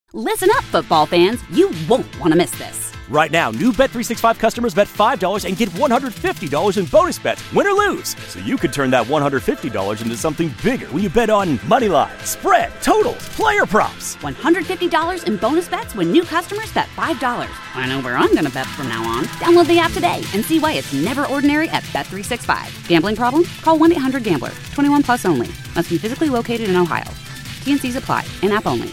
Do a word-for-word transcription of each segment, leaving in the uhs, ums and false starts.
Listen up, football fans. You won't want to miss this. Right now, new Bet three sixty-five customers bet five dollars and get one hundred fifty dollars in bonus bets, win or lose. So you could turn that one hundred fifty dollars into something bigger when you bet on money line, spread, totals, player props. one hundred fifty dollars in bonus bets when new customers bet five dollars. I know where I'm going to bet from now on. Download the app today and see why it's never ordinary at Bet three sixty-five. Gambling problem? Call one eight hundred gambler. twenty-one plus only. Must be physically located in Ohio. T N Cs apply. In-app only.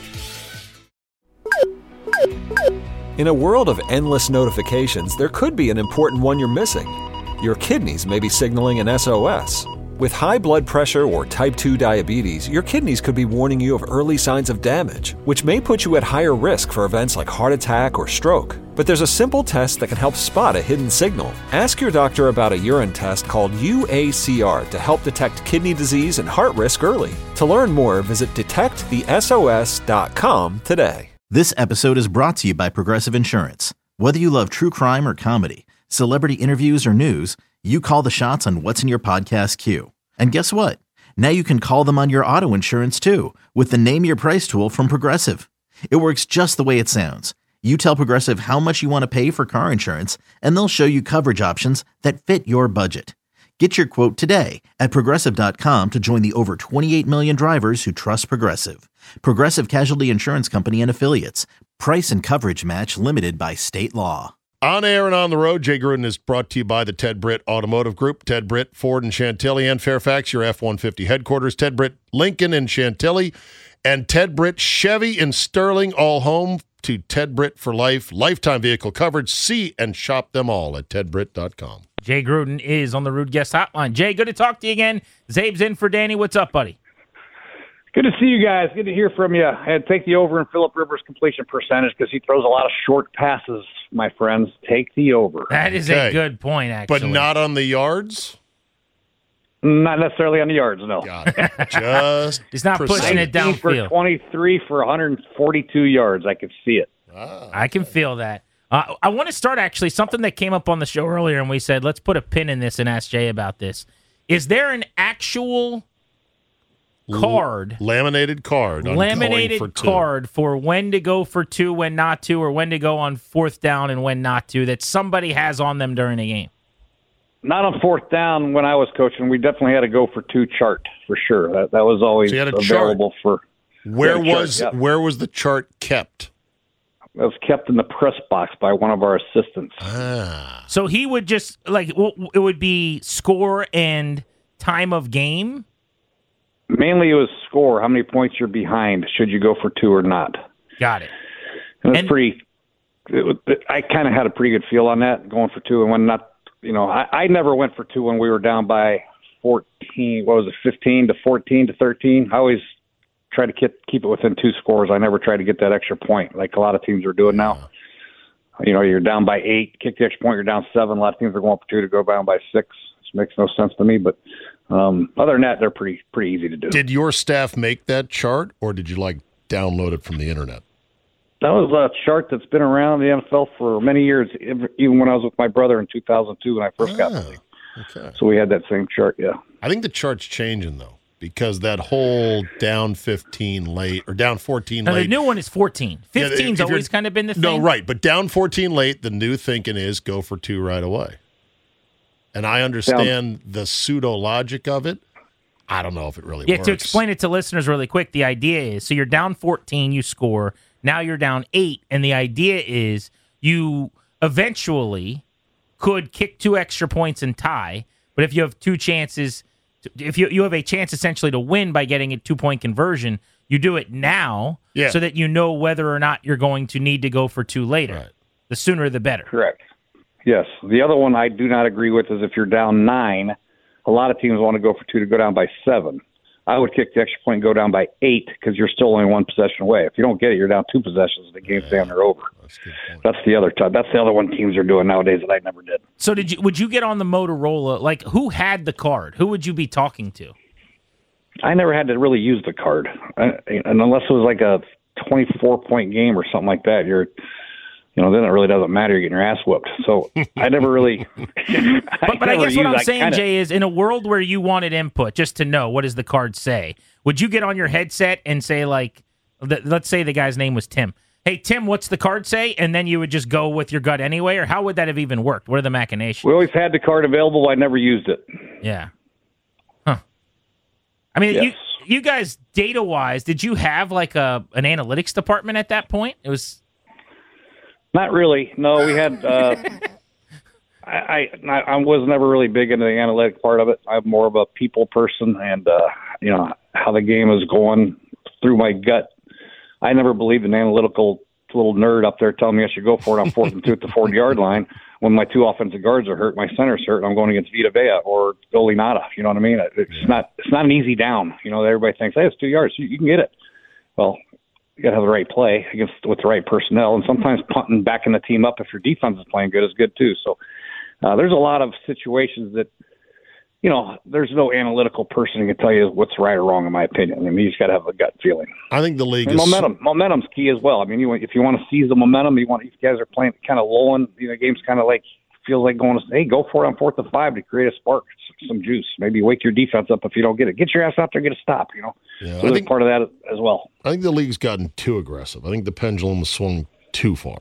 In a world of endless notifications, there could be an important one you're missing. Your kidneys may be signaling an S O S. With high blood pressure or type two diabetes, your kidneys could be warning you of early signs of damage, which may put you at higher risk for events like heart attack or stroke. But there's a simple test that can help spot a hidden signal. Ask your doctor about a urine test called U A C R to help detect kidney disease and heart risk early. To learn more, visit detect the S O S dot com today. This episode is brought to you by Progressive Insurance. Whether you love true crime or comedy, celebrity interviews or news, you call the shots on what's in your podcast queue. And guess what? Now you can call them on your auto insurance too with the Name Your Price tool from Progressive. It works just the way it sounds. You tell Progressive how much you want to pay for car insurance, and they'll show you coverage options that fit your budget. Get your quote today at Progressive dot com to join the over twenty-eight million drivers who trust Progressive. Progressive Casualty Insurance Company and Affiliates. Price and coverage match limited by state law. On air and on the road, Jay Gruden is brought to you by the Ted Britt Automotive Group. Ted Britt, Ford and Chantilly and Fairfax, your F one fifty headquarters. Ted Britt, Lincoln and Chantilly. And Ted Britt, Chevy in Sterling, all home to Ted Britt for life. Lifetime vehicle coverage. See and shop them all at ted britt dot com. Jay Gruden is on the Rude Guest Hotline. Jay, good to talk to you again. Zabe's in for Danny. What's up, buddy? Good to see you guys. Good to hear from you. I had to take the over in Phillip Rivers' completion percentage because he throws a lot of short passes, my friends. Take the over. That is Okay. a good point, actually. But not on the yards? Not necessarily on the yards, no. Got it. Just He's not precise. pushing it nineteen for downfield. twenty-three for one hundred forty-two yards. I could see it. Ah, I can feel that. Uh, I want to start, actually, something that came up on the show earlier, and we said, let's put a pin in this and ask Jay about this. Is there an actual card, laminated card, on laminated going for two? card for when to go for two, when not to, or when to go on fourth down and when not to, that somebody has on them during the game? Not on fourth down when I was coaching. We definitely had to go for two chart for sure. That, that was always So you had a available chart. for. Where Yeah, chart, was yeah. where was the chart kept? That was kept in the press box by one of our assistants. Ah, So he would just, like, w- it would be score and time of game? Mainly it was score, how many points you're behind, should you go for two or not. Got it. And it was And- pretty. It was, I kind of had a pretty good feel on that, going for two and when not. You know, I, I never went for two when we were down by fourteen. What was it, fifteen to fourteen to thirteen? I always try to keep keep it within two scores. I never try to get that extra point like a lot of teams are doing now. You know, you're down by eight, kick the extra point, you're down seven. A lot of teams are going for two to go down by six. Which makes no sense to me. But um, other than that, they're pretty pretty easy to do. did your staff make that chart, or did you like download it from the internet? That was a chart that's been around the N F L for many years, even when I was with my brother in two thousand two when I first got in the league. Okay. So we had that same chart, yeah. I think the chart's changing though, because that whole down fifteen late or down fourteen Now, the late. new one is fourteen. Yeah, fifteen's if you're- always kind of been the thing. No, right, but down fourteen late, the new thinking is go for two right away. And I understand the pseudo logic of it. I don't know if it really Yeah, works. to explain it to listeners really quick, the idea is, so you're down fourteen, you score. Now you're down eight, and the idea is you eventually could kick two extra points and tie, but if you have two chances, to, if you, you have a chance essentially to win by getting a two-point conversion, you do it now Yeah. so that you know whether or not you're going to need to go for two later. Right. The sooner the better. Correct. Yes. The other one I do not agree with is if you're down nine, a lot of teams want to go for two to go down by seven. I would kick the extra point and go down by eight because you're still only one possession away. If you don't get it, you're down two possessions. The game's damn near over. That's a good point. That's the other time. That's the other one teams are doing nowadays that I never did. So did you? Would you get on the Motorola? Like, who had the card? Who would you be talking to? I never had to really use the card, I, and unless it was like a twenty-four point game or something like that, you're, you know, then it really doesn't matter. You're getting your ass whooped. So I never really. But, but I never guess what used- I'm saying, kinda, Jay, is in a world where you wanted input just to know what does the card say, would you get on your headset and say, like, Let's say the guy's name was Tim. Hey, Tim, what's the card say? And then you would just go with your gut anyway, or how would that have even worked? What are the machinations? We always had the card available. I never used it. Yeah. Huh. I mean, Yes. you you guys, data-wise, did you have like a an analytics department at that point? It was Not really. No, we had. Uh, I, I I was never really big into the analytic part of it. I'm more of a people person, and uh, you know how the game is going through my gut. I never believed an analytical little nerd up there telling me I should go for it on fourth and two at the forty-yard line when my two offensive guards are hurt, my center's hurt, and I'm going against Vita Vea or Goalie Nada. You know what I mean? It's yeah. not it's not an easy down. You know, everybody thinks, hey, it's two yards. You, you can get it. Well, you got to have the right play against with the right personnel, and sometimes punting, backing the team up if your defense is playing good is good too. So uh, there's a lot of situations that, you know, there's no analytical person who can tell you what's right or wrong, in my opinion. I mean, you just got to have a gut feeling. I think the league and is momentum. Momentum's key as well. I mean, you if you want to seize the momentum, you want if you guys are playing kind of low and you know, game's kind of like feels like going to hey, go for it on fourth and five to create a spark, some juice. Maybe wake your defense up if you don't get it. Get your ass out there, get a stop. You know, yeah, so I there's think, part of that as well. I think the league's gotten too aggressive. I think the pendulum has swung too far.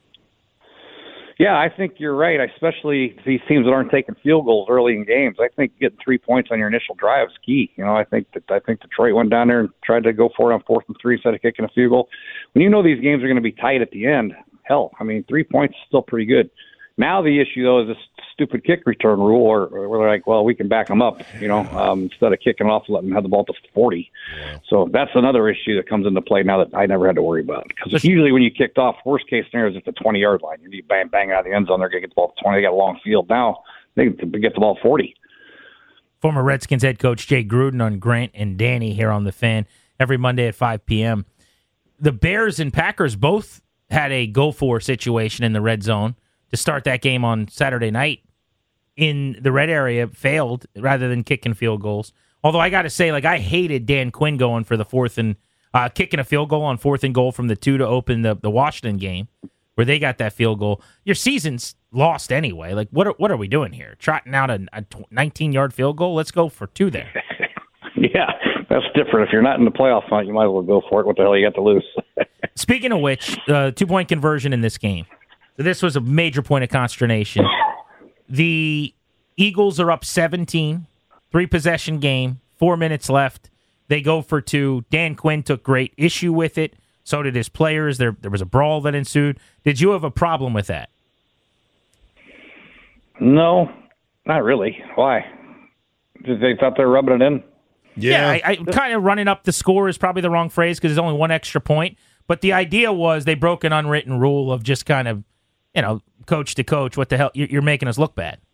Yeah, I think you're right, especially these teams that aren't taking field goals early in games. I think getting three points on your initial drive is key. You know, I think that I think Detroit went down there and tried to go for it on fourth and three instead of kicking a field goal. When you know these games are going to be tight at the end, hell, I mean, three points is still pretty good. Now the issue, though, is this stupid kick return rule, or, or we're like, well, we can back them up, you know, um, instead of kicking off, letting them have the ball to forty. Yeah. So that's another issue that comes into play now that I never had to worry about. Because usually when you kicked off, worst case scenario is at the twenty-yard line. You need bang, bang out of the end zone. They're going to get the ball to twenty. They got a long field. Now they can get the ball forty. Former Redskins head coach Jay Gruden on Grant and Danny here on The Fan every Monday at five p.m. The Bears and Packers both had a go-for situation in the red zone to start that game on Saturday night in the red area, failed rather than kicking field goals. Although I got to say, like, I hated Dan Quinn going for the fourth and uh, kicking a field goal on fourth and goal from the two to open the, the Washington game where they got that field goal. Your season's lost anyway. Like, what are, what are we doing here? Trotting out a, a nineteen-yard field goal? Let's go for two there. Yeah, that's different. If you're not in the playoff hunt, you might as well go for it. What the hell you got to lose? Speaking of which, uh, two-point conversion in this game. This was a major point of consternation. The Eagles are up seventeen, three-possession game, four minutes left. They go for two. Dan Quinn took great issue with it. So did his players. There, there was a brawl that ensued. Did you have a problem with that? No, not really. Why? Did they thought they were rubbing it in? Yeah, yeah I, I kind of running up the score is probably the wrong phrase because there's only one extra point. But the idea was they broke an unwritten rule of just kind of, you know, coach to coach, what the hell, you're making us look bad.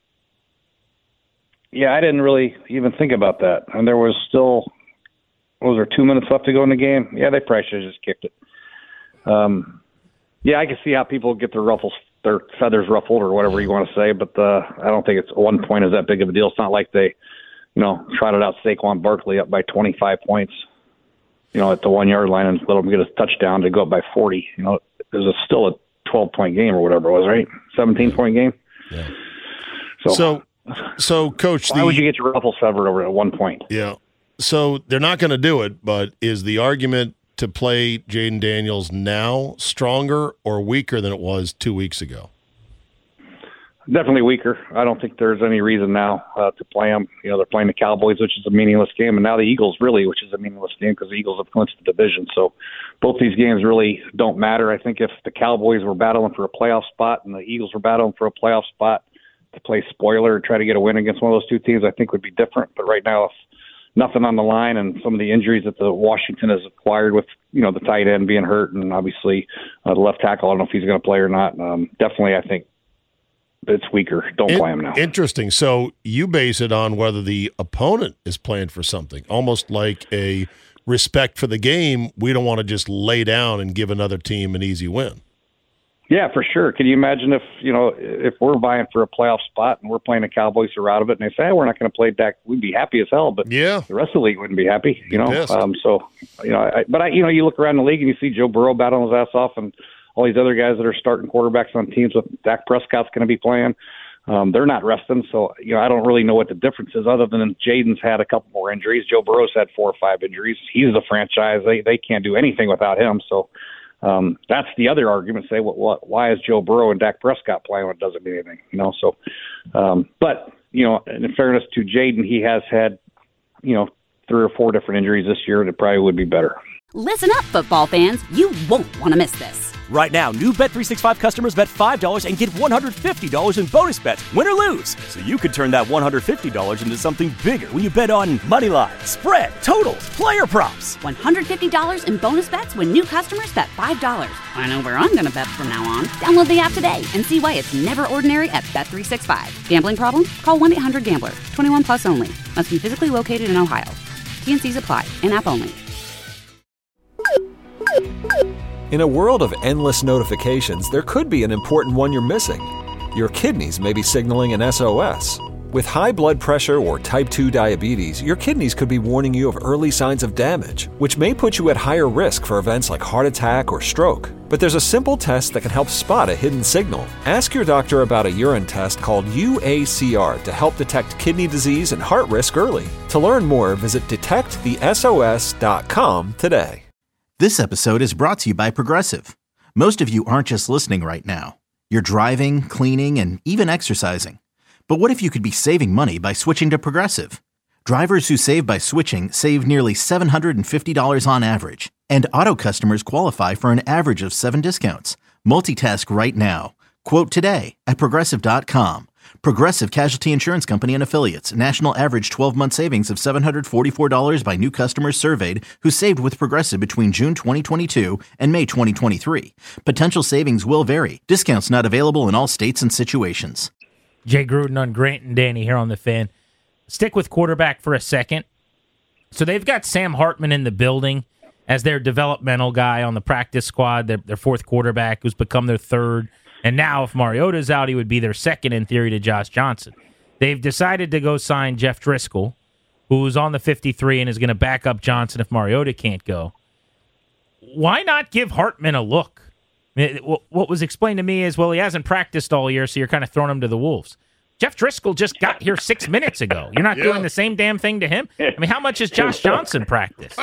Yeah, I didn't really even think about that. And there was still, what was there, two minutes left to go in the game? Yeah, they probably should have just kicked it. Um, yeah, I can see how people get their ruffles, their feathers ruffled or whatever you want to say, but uh, I don't think it's one point is that big of a deal. It's not like they, you know, trotted out Saquon Barkley up by twenty-five points, you know, at the one-yard line and let him get a touchdown to go up by forty. You know, it was a, still a twelve-point game or whatever it was, right? seventeen-point game. Yeah. So, so, so Coach, why the, would you get your ruffles severed over at one point? Yeah. So they're not going to do it, but is the argument to play Jaden Daniels now stronger or weaker than it was two weeks ago? Definitely weaker. I don't think there's any reason now uh, to play them. You know, they're playing the Cowboys, which is a meaningless game, and now the Eagles, really, which is a meaningless game because the Eagles have clinched the division. So both these games really don't matter. I think if the Cowboys were battling for a playoff spot and the Eagles were battling for a playoff spot, to play spoiler or try to get a win against one of those two teams, I think would be different. But right now, if nothing on the line and some of the injuries that the Washington has acquired with, you know, the tight end being hurt and obviously uh, the left tackle, I don't know if he's going to play or not. Um, definitely, I think it's weaker. Don't In- play him now. Interesting. So you base it on whether the opponent is playing for something, almost like a respect for the game. We don't want to just lay down and give another team an easy win. Yeah, for sure. Can you imagine if, you know, if we're vying for a playoff spot and we're playing the Cowboys who are out of it and they say, hey, we're not going to play Dak, we'd be happy as hell, but yeah, the rest of the league wouldn't be happy, you know? Pissed. Um, so, you know, I, but I, you know, you look around the league and you see Joe Burrow battling his ass off and all these other guys that are starting quarterbacks on teams with Dak Prescott's going to be playing. um, they're not resting. So, you know, I don't really know what the difference is other than Jaden's had a couple more injuries. Joe Burrow's had four or five injuries. He's the franchise. They they can't do anything without him. So um, that's the other argument. Say, what, what, why is Joe Burrow and Dak Prescott playing when it doesn't mean anything? You know, so, um, but, you know, in fairness to Jaden, he has had, you know, three or four different injuries this year, and it probably would be better. Listen up, football fans. You won't want to miss this. Right now, new Bet three sixty-five customers bet five dollars and get one hundred fifty dollars in bonus bets, win or lose. So you could turn that one hundred fifty dollars into something bigger when you bet on money line, spread, totals, player props. one hundred fifty dollars in bonus bets when new customers bet five dollars. I know where I'm going to bet from now on. Download the app today and see why it's never ordinary at Bet three sixty-five. Gambling problem? Call one eight hundred gambler. twenty-one plus only. Must be physically located in Ohio. T and C's apply. In-app only. In a world of endless notifications, there could be an important one you're missing. Your kidneys may be signaling an S O S. With high blood pressure or type two diabetes, your kidneys could be warning you of early signs of damage, which may put you at higher risk for events like heart attack or stroke. But there's a simple test that can help spot a hidden signal. Ask your doctor about a urine test called U A C R to help detect kidney disease and heart risk early. To learn more, visit detect the S O S dot com today. This episode is brought to you by Progressive. Most of you aren't just listening right now. You're driving, cleaning, and even exercising. But what if you could be saving money by switching to Progressive? Drivers who save by switching save nearly seven hundred fifty dollars on average. And auto customers qualify for an average of seven discounts. Multitask right now. Quote today at Progressive dot com. Progressive Casualty Insurance Company and Affiliates. National average twelve-month savings of seven hundred forty-four dollars by new customers surveyed who saved with Progressive between June twenty twenty-two and May twenty twenty-three. Potential savings will vary. Discounts not available in all states and situations. Jay Gruden on Grant and Danny here on The Fan. Stick with quarterback for a second. So they've got Sam Hartman in the building as their developmental guy on the practice squad, their, their fourth quarterback who's become their third. And now if Mariota's out, he would be their second in theory to Josh Johnson. They've decided to go sign Jeff Driscoll, who's on the fifty-three and is going to back up Johnson if Mariota can't go. Why not give Hartman a look? What was explained to me is, well, he hasn't practiced all year, so you're kind of throwing him to the wolves. Jeff Driscoll just got here six minutes ago. You're not yeah. doing the same damn thing to him? I mean, how much has Josh Johnson practiced?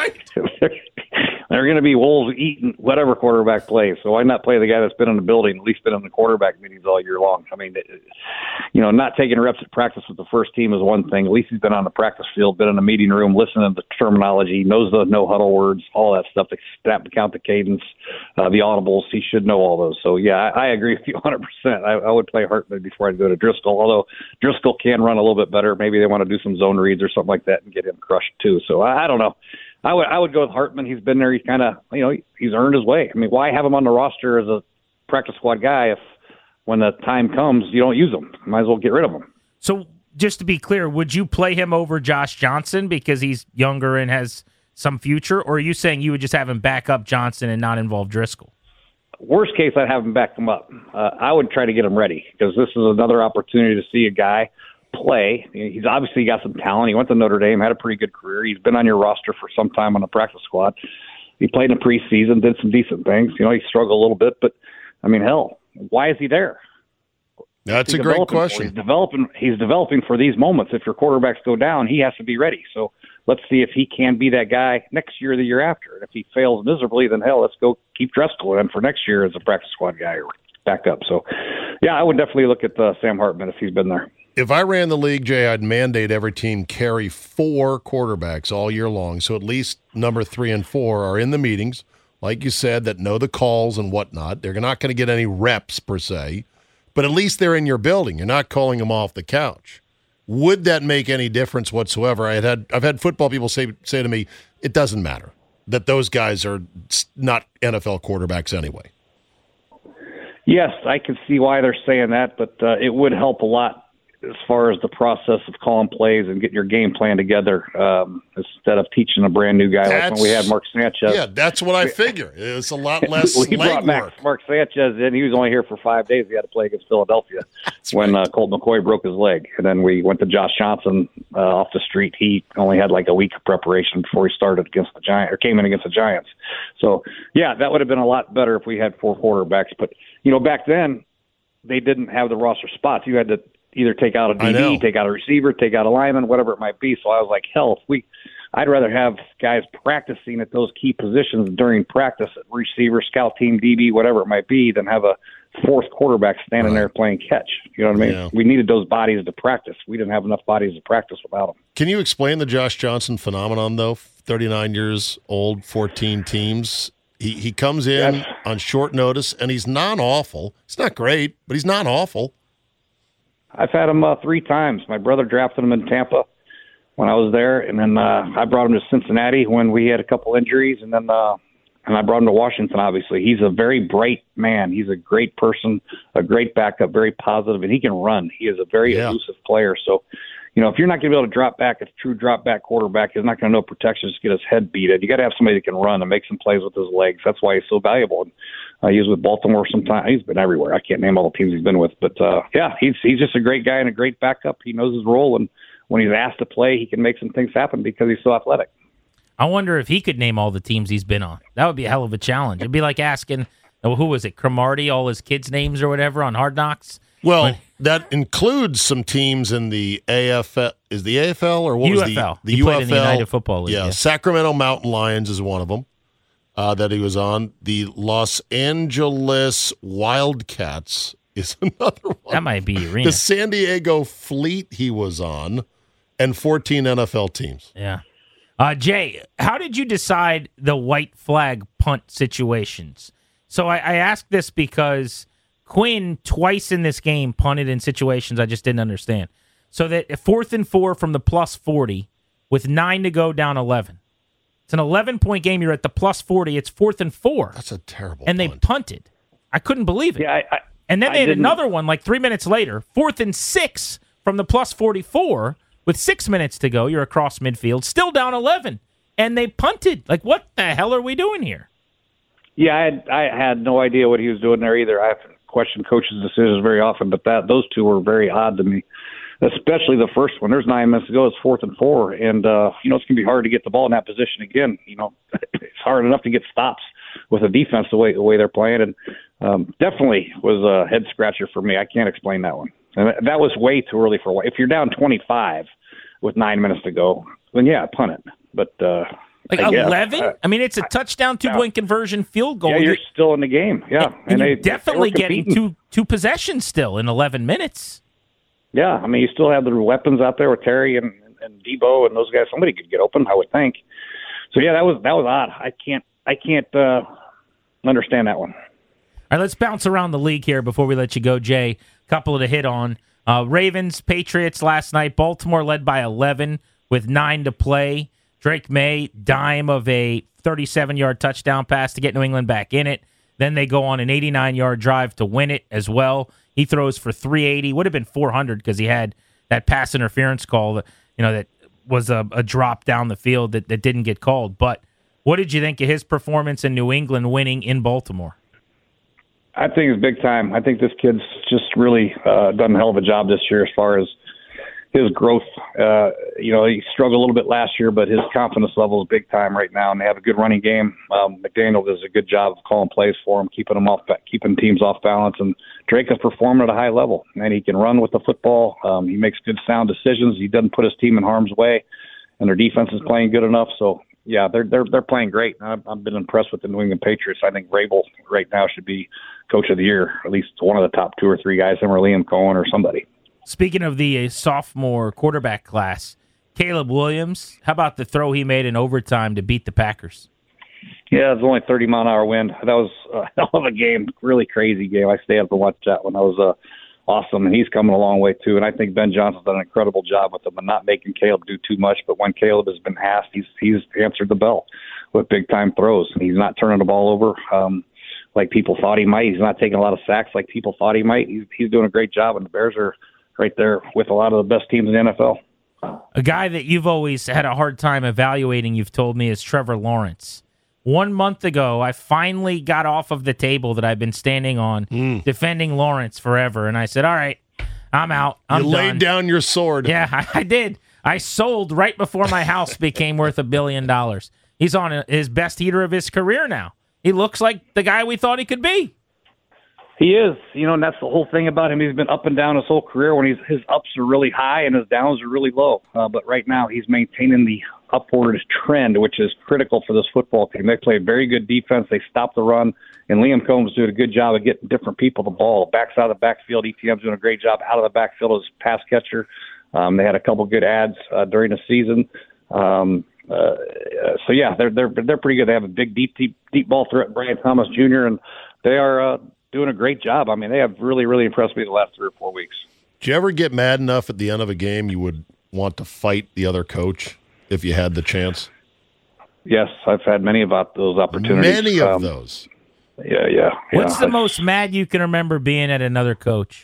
They're going to be wolves eating whatever quarterback plays. So why not play the guy that's been in the building, at least been in the quarterback meetings all year long? I mean, you know, not taking reps at practice with the first team is one thing. At least he's been on the practice field, been in the meeting room, listening to the terminology, knows the no-huddle words, all that stuff, the snap and count, the cadence, uh, the audibles. He should know all those. So, yeah, I, I agree with you one hundred percent. I, I would play Hartman before I'd go to Driscoll, although Driscoll can run a little bit better. Maybe they want to do some zone reads or something like that and get him crushed too. So, I, I don't know. I would I would go with Hartman. He's been there. He's kind of, you know, he's earned his way. I mean, why have him on the roster as a practice squad guy if when the time comes you don't use him? Might as well get rid of him. So just to be clear, would you play him over Josh Johnson because he's younger and has some future, or are you saying you would just have him back up Johnson and not involve Driscoll? Worst case, I'd have him back him up. Uh, I would try to get him ready because this is another opportunity to see a guy play. He's obviously got some talent. He went to Notre Dame, had a pretty good career. He's been on your roster for some time on the practice squad. He played in the preseason, did some decent things. You know, he struggled a little bit, but I mean, hell, why is he there? That's he's a great question. For, he's developing. He's developing for these moments. If your quarterbacks go down, he has to be ready. So let's see if he can be that guy next year or the year after. And if he fails miserably, then hell, let's go keep Driscoll in for next year as a practice squad guy or backup. So, yeah, I would definitely look at uh, Sam Hartman if he's been there. If I ran the league, Jay, I'd mandate every team carry four quarterbacks all year long. So at least number three and four are in the meetings, like you said, that know the calls and whatnot. They're not going to get any reps per se, but at least they're in your building. You're not calling them off the couch. Would that make any difference whatsoever? I had, had I've had football people say say to me, it doesn't matter, that those guys are not N F L quarterbacks anyway. Yes, I can see why they're saying that, but uh, it would help a lot as far as the process of calling plays and getting your game plan together um, instead of teaching a brand new guy that's, like when we had Mark Sanchez. Yeah, that's what I figure. It's a lot less we brought Max, Mark Sanchez in. He was only here for five days. We had to play against Philadelphia when right. uh, Colt McCoy broke his leg. And then we went to Josh Johnson uh, off the street. He only had like a week of preparation before he started against the Giants or came in against the Giants. So, yeah, that would have been a lot better if we had four quarterbacks. But, you know, back then, they didn't have the roster spots. You had to either take out a I D know. B, take out a receiver, take out a lineman, whatever it might be. So I was like, hell, if we, I'd rather have guys practicing at those key positions during practice, receiver, scout team, D B, whatever it might be, than have a fourth quarterback standing Right. there playing catch. You know what I mean? Yeah. We needed those bodies to practice. We didn't have enough bodies to practice without them. Can you explain the Josh Johnson phenomenon, though? thirty-nine years old, fourteen teams. He he comes in Yes. on short notice, and he's not awful. He's not great, but he's not awful. I've had him uh, three times. My brother drafted him in Tampa when I was there, and then uh, I brought him to Cincinnati when we had a couple injuries, and then uh, and I brought him to Washington. Obviously, he's a very bright man. He's a great person, a great backup, very positive, and he can run. He is a very Yeah. elusive player. So, you know, if you're not going to be able to drop back, a true drop back quarterback is not going to know protection, just get his head beat. You got to have somebody that can run and make some plays with his legs. That's why he's so valuable. And, uh, he was with Baltimore sometime. He's been everywhere. I can't name all the teams he's been with, but uh, yeah, he's he's just a great guy and a great backup. He knows his role, and when he's asked to play, he can make some things happen because he's so athletic. I wonder if he could name all the teams he's been on. That would be a hell of a challenge. It'd be like asking, oh, who was it, Cromartie, all his kids' names or whatever on Hard Knocks? Well, When- that includes some teams in the A F L. Is the A F L or what U F L. was the, the He U F L? played in the United Football League, Yeah, yeah. Sacramento Mountain Lions is one of them uh, that he was on. The Los Angeles Wildcats is another one. That might be arena. The San Diego Fleet he was on, and fourteen N F L teams. Yeah. Uh, Jay, how did you decide the white flag punt situations? So I, I ask this because Quinn twice in this game punted in situations I just didn't understand. So that fourth and four from the plus forty with nine to go down eleven. It's an eleven-point game. You're at the plus forty. It's fourth and four. That's a terrible And they punt. punted. I couldn't believe it. Yeah, I, I, And then I they had didn't- another one like three minutes later, fourth and six from the plus forty-four with six minutes to go. You're across midfield, still down eleven, and they punted. Like, what the hell are we doing here? Yeah, I had I had no idea what he was doing there either. I question coaches' decisions very often, but that those two were very odd to me, especially the first one. There's nine minutes to go. It's fourth and four, and uh, you know it's gonna be hard to get the ball in that position again. You know, it's hard enough to get stops with a defense the way the way they're playing, and um, definitely was a head scratcher for me. I can't explain that one, and that- that was way too early for a while. If you're down twenty-five with nine minutes to go, then yeah, punt it. But uh, Like I guess. eleven? Uh, I mean, it's a touchdown, two point conversion field goal. yeah, you're still in the game. Yeah, and, you're they- definitely they were getting competing. two two possessions still in eleven minutes. Yeah, I mean, you still have the weapons out there with Terry and, and Debo and those guys. Somebody could get open, I would think. So yeah, that was that was odd. I can't I can't uh, understand that one. All right, let's bounce around the league here before we let you go, Jay. Couple to hit on. Uh, Ravens, Patriots last night. Baltimore led by eleven with nine to play. Drake May, dime of a thirty-seven-yard touchdown pass to get New England back in it. Then they go on an eighty-nine-yard drive to win it as well. He throws for three eighty. Would have been four hundred because he had that pass interference call that, you know, that was a, a drop down the field that, that didn't get called. But what did you think of his performance in New England winning in Baltimore? I think it's big time. I think this kid's just really uh, done a hell of a job this year as far as his growth. Uh, you know, he struggled a little bit last year, but his confidence level is big time right now, and they have a good running game. Um, McDaniel does a good job of calling plays for him, keeping them off, keeping teams off balance, and Drake is performing at a high level. And he can run with the football. Um, he makes good, sound decisions. He doesn't put his team in harm's way, and their defense is playing good enough. So, yeah, they're they're they're playing great. I've, I've been impressed with the New England Patriots. I think Vrabel right now should be coach of the year, at least one of the top two or three guys, him or Liam Cohen or somebody. Speaking of the uh, sophomore quarterback class, Caleb Williams, how about the throw he made in overtime to beat the Packers? Yeah, it was only thirty mile an hour wind. That was a hell of a game, really crazy game. I stayed up and watched that one. That was uh, awesome, and he's coming a long way too. And I think Ben Johnson's done an incredible job with him and not making Caleb do too much. But when Caleb has been asked, he's he's answered the bell with big time throws. He's not turning the ball over um, like people thought he might. He's not taking a lot of sacks like people thought he might. He's he's doing a great job, and the Bears are right there with a lot of the best teams in the N F L. A guy that you've always had a hard time evaluating, you've told me, is Trevor Lawrence. One month ago, I finally got off of the table that I've been standing on Mm. defending Lawrence forever, and I said, all right, I'm out. I'm you done. laid down your sword. Yeah, I, I did. I sold right before my house became worth a billion dollars. He's on his best heater of his career now. He looks like the guy we thought he could be. He is, you know, and that's the whole thing about him. He's been up and down his whole career. When he's his ups are really high and his downs are really low. Uh, but right now, he's maintaining the upward trend, which is critical for this football team. They play very good defense. They stop the run, and Liam Combs doing a good job of getting different people the ball. Backs out of the backfield. E T M's doing a great job out of the backfield as pass catcher. Um, they had a couple good ads uh, during the season. Um, uh, so yeah, they're they're they're pretty good. They have a big deep deep deep ball threat, Brian Thomas Junior, and they are. Uh, doing a great job. I mean, they have really, really impressed me the last three or four weeks. Did you ever get mad enough at the end of a game you would want to fight the other coach if you had the chance? Yes, I've had many about those opportunities. Many of um, those. Yeah, yeah. What's yeah. the most mad you can remember being at another coach?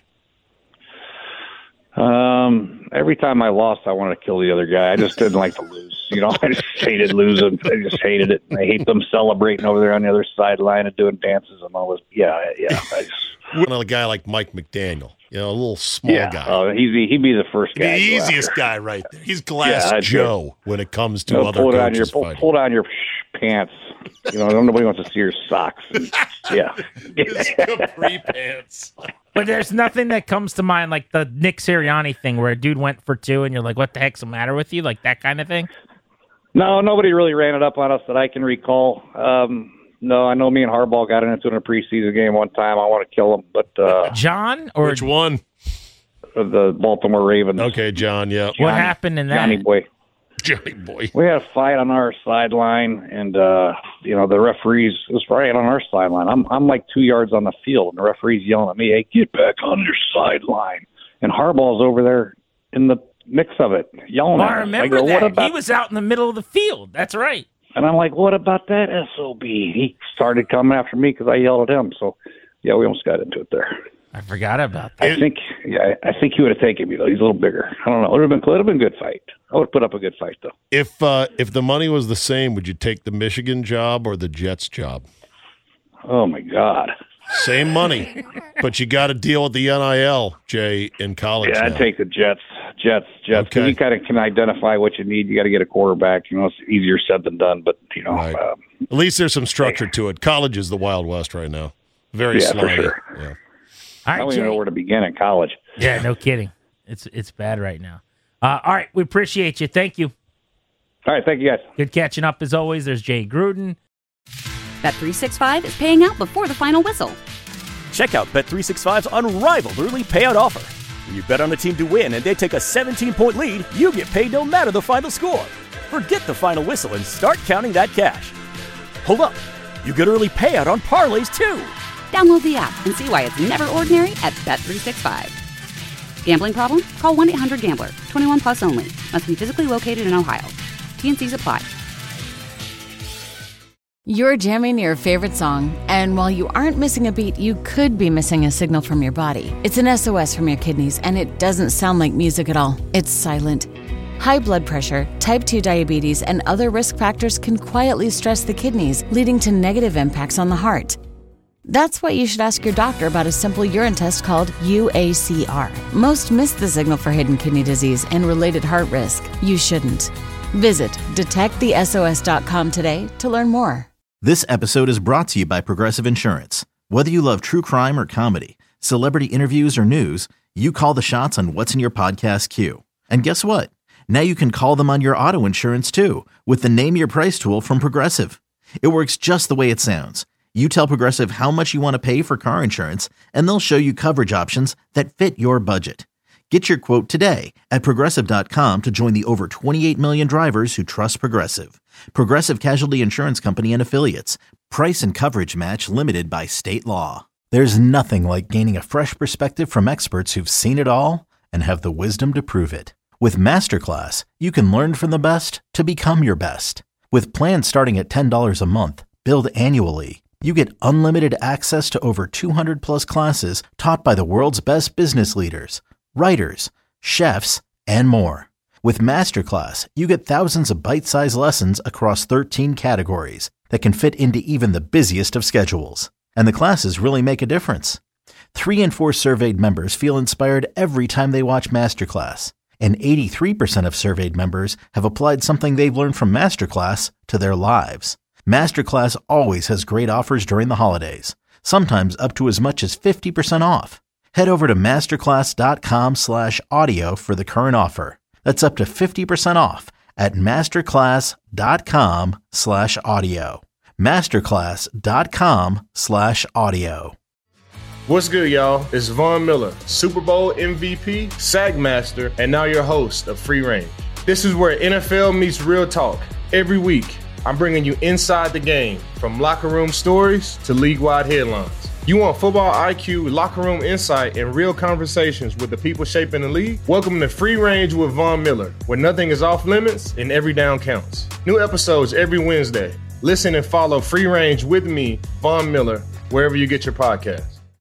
Um, every time I lost, I wanted to kill the other guy. I just didn't like to lose. You know, I just hated losing. I just hated it. I hate them celebrating over there on the other sideline and doing dances and all this. Yeah, yeah. I just, One of a guy like Mike McDaniel, you know, a little small yeah, guy. uh, he'd be he'd be the first guy. The to go easiest after. guy right there. He's Glass Yeah, Joe when it comes to You know, other pull down coaches your pull, fighting. pull down your pants. You know, nobody wants to see your socks. And, yeah. His capri pants. But there's nothing that comes to mind like the Nick Sirianni thing where a dude went for two and you're like, what the heck's the matter with you? Like that kind of thing? No, nobody really ran it up on us that I can recall. Um, no, I know me and Harbaugh got into it in a preseason game one time. I want to kill him, but uh, John or Which one? the Baltimore Ravens. Okay, John, yeah. what happened in that? Johnny Boy. Johnny boy. We had a fight on our sideline, and uh, you know the referees. It was right on our sideline. I'm I'm like two yards on the field, and the referee's yelling at me, "Hey, get back on your sideline!" And Harbaugh's over there in the mix of it, yelling Well, at I us. remember go, that. "What about-" He was out in the middle of the field. That's right. And I'm like, "What about that S O B?" He started coming after me because I yelled at him. So, yeah, we almost got into it there. I forgot about that. I think, yeah, I think he would have taken me though. He's a little bigger. I don't know. It would have been, it would have been a good fight. I would have put up a good fight though. If uh, if the money was the same, would you take the Michigan job or the Jets job? Oh my God. Same money, but you got to deal with the N I L, Jay, in college. Yeah, I'd now. take the Jets. Jets, Jets. 'Cause Okay. you kind of can identify what you need. You got to get a quarterback. You know, it's easier said than done, but you know, Right. um, At least there's some structure to it. College is the Wild West right now. Very Yeah, for slimy. sure. Yeah. All I right, don't even know Jay. where to begin in college. Yeah, no kidding. It's it's bad right now. Uh, all right, we appreciate you. Thank you. All right, thank you guys. Good catching up as always. There's Jay Gruden. Bet three sixty-five is paying out before the final whistle. Check out Bet three sixty-five's unrivaled early payout offer. When you bet on a team to win and they take a seventeen-point lead, you get paid no matter the final score. Forget the final whistle and start counting that cash. Hold up. You get early payout on parlays, too. Download the app and see why it's never ordinary at Bet three sixty-five. Gambling problem? Call one eight hundred gambler. twenty-one plus only. Must be physically located in Ohio. T N Cs apply. You're jamming your favorite song, and while you aren't missing a beat, you could be missing a signal from your body. It's an S O S from your kidneys, and it doesn't sound like music at all. It's silent. High blood pressure, type two diabetes, and other risk factors can quietly stress the kidneys, leading to negative impacts on the heart. That's why you should ask your doctor about a simple urine test called U A C R. Most miss the signal for hidden kidney disease and related heart risk. You shouldn't. Visit detect the S O S dot com today to learn more. This episode is brought to you by Progressive Insurance. Whether you love true crime or comedy, celebrity interviews or news, you call the shots on what's in your podcast queue. And guess what? Now you can call them on your auto insurance too with the Name Your Price tool from Progressive. It works just the way it sounds. You tell Progressive how much you want to pay for car insurance, and they'll show you coverage options that fit your budget. Get your quote today at Progressive dot com to join the over twenty-eight million drivers who trust Progressive. Progressive Casualty Insurance Company and Affiliates. Price and coverage match limited by state law. There's nothing like gaining a fresh perspective from experts who've seen it all and have the wisdom to prove it. With Masterclass, you can learn from the best to become your best. With plans starting at ten dollars a month, billed annually, you get unlimited access to over two hundred plus classes taught by the world's best business leaders, writers, chefs, and more. With Masterclass, you get thousands of bite-sized lessons across thirteen categories that can fit into even the busiest of schedules. And the classes really make a difference. Three in four surveyed members feel inspired every time they watch Masterclass. And eighty-three percent of surveyed members have applied something they've learned from Masterclass to their lives. Masterclass always has great offers during the holidays. sometimes up to as much as fifty percent off. Head over to masterclass.com slash audio for the current offer. That's up to fifty percent off at masterclass.com slash audio. Masterclass.com slash audio. What's good, y'all? It's Von Miller, Super Bowl M V P, Sack Master, and now your host of Free Range. This is where N F L meets real talk. Every week, I'm bringing you inside the game, from locker room stories to league-wide headlines. You want football I Q, locker room insight, and real conversations with the people shaping the league? Welcome to Free Range with Von Miller, where nothing is off limits and every down counts. New episodes every Wednesday. Listen and follow Free Range with me, Von Miller, wherever you get your podcasts.